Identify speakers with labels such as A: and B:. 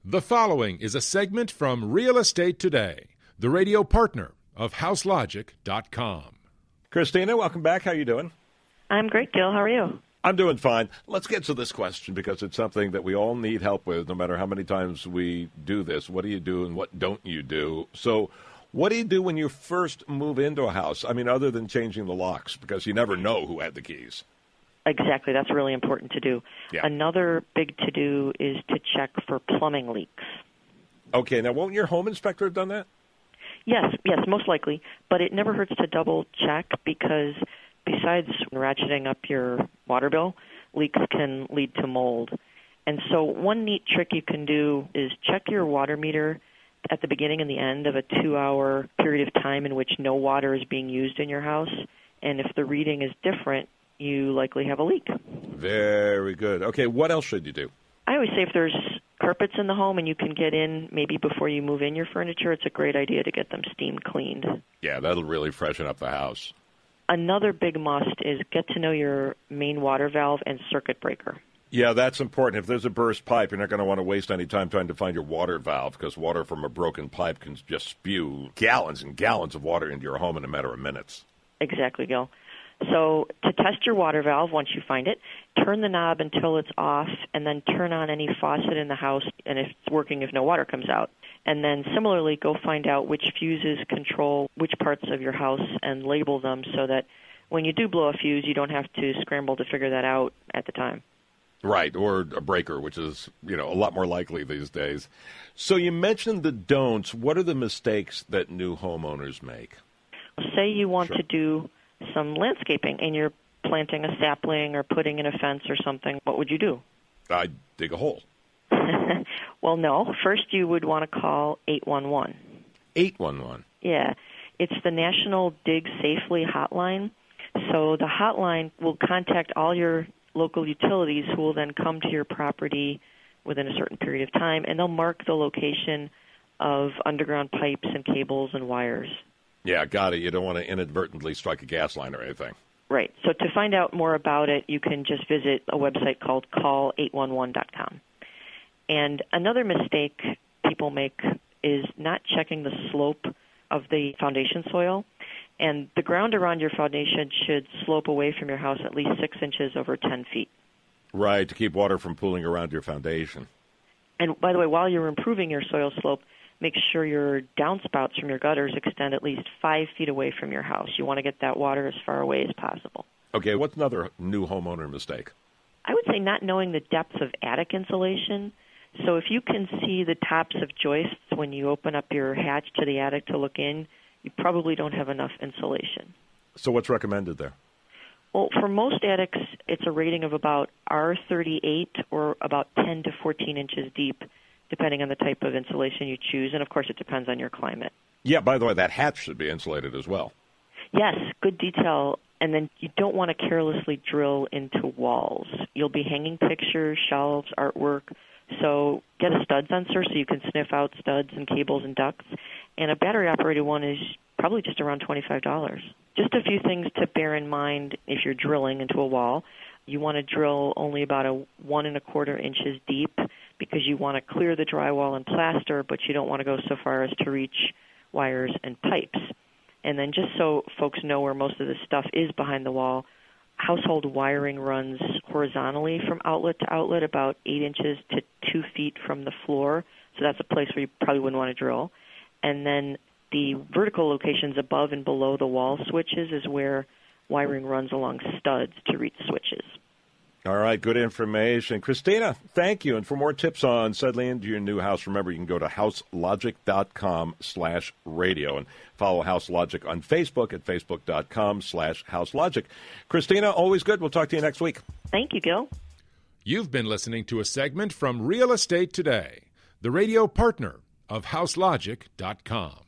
A: The following is a segment from Real Estate Today, the radio partner of HouseLogic.com.
B: Christina, welcome back. How you doing?
C: I'm great, Gil. How are you?
B: I'm doing fine. Let's get to this question because it's something that we all need help with no matter how many times we do this. What do you do and what don't you do? So what do you do when you first move into a house? I mean, other than changing the locks, because you never know who had the keys.
C: Exactly. That's really important to do.
B: Yeah.
C: Another big to-do is to check for plumbing leaks.
B: Okay. Now, won't your home inspector have done that?
C: Yes, most likely. But it never hurts to double-check because besides ratcheting up your water bill, leaks can lead to mold. And so one neat trick you can do is check your water meter at the beginning and the end of a 2-hour period of time in which no water is being used in your house. And if the reading is different, you likely have a leak.
B: Very good. Okay, what else should you do?
C: I always say if there's carpets in the home and you can get in maybe before you move in your furniture, it's a great idea to get them steam cleaned.
B: Yeah, that'll really freshen up the house.
C: Another big must is get to know your main water valve and circuit breaker.
B: Yeah, that's important. If there's a burst pipe, you're not going to want to waste any time trying to find your water valve because water from a broken pipe can just spew gallons and gallons of water into your home in a matter of minutes.
C: Exactly, Gil. So to test your water valve, once you find it, turn the knob until it's off, and then turn on any faucet in the house, and if it's working, if no water comes out. And then similarly, go find out which fuses control which parts of your house and label them so that when you do blow a fuse, you don't have to scramble to figure that out at the time.
B: Right, or a breaker, which is, a lot more likely these days. So you mentioned the don'ts. What are the mistakes that new homeowners make?
C: Say you want to do some landscaping and you're planting a sapling or putting in a fence or something, what would you do?
B: I'd dig a hole.
C: Well, no. First, you would want to call 811.
B: 811?
C: Yeah. It's the National Dig Safely hotline. So the hotline will contact all your local utilities who will then come to your property within a certain period of time, and they'll mark the location of underground pipes and cables and wires.
B: Yeah, got it. You don't want to inadvertently strike a gas line or anything.
C: Right. So to find out more about it, you can just visit a website called call811.com. And another mistake people make is not checking the slope of the foundation soil. And the ground around your foundation should slope away from your house at least 6 inches over 10 feet.
B: Right, to keep water from pooling around your foundation.
C: And by the way, while you're improving your soil slope, make sure your downspouts from your gutters extend at least 5 feet away from your house. You want to get that water as far away as possible.
B: Okay, what's another new homeowner mistake?
C: I would say not knowing the depth of attic insulation. So if you can see the tops of joists when you open up your hatch to the attic to look in, you probably don't have enough insulation.
B: So what's recommended there?
C: Well, for most attics, it's a rating of about R38 or about 10 to 14 inches deep, depending on the type of insulation you choose. And, of course, it depends on your climate.
B: Yeah, by the way, that hatch should be insulated as well.
C: Yes, good detail. And then you don't want to carelessly drill into walls. You'll be hanging pictures, shelves, artwork. So get a stud sensor so you can sniff out studs and cables and ducts. And a battery-operated one is probably just around $25. Just a few things to bear in mind if you're drilling into a wall. You want to drill only about 1 1/4 inches deep because you want to clear the drywall and plaster, but you don't want to go so far as to reach wires and pipes. And then just so folks know where most of the stuff is behind the wall, household wiring runs horizontally from outlet to outlet about 8 inches to 2 feet from the floor. So that's a place where you probably wouldn't want to drill. And then the vertical locations above and below the wall switches is where wiring runs along studs to reach switches.
B: All right, good information. Christina, thank you. And for more tips on settling into your new house, remember you can go to houselogic.com/radio and follow House Logic on Facebook at facebook.com/houselogic. Christina, always good. We'll talk to you next week.
C: Thank you, Gil.
A: You've been listening to a segment from Real Estate Today, the radio partner of HouseLogic.com.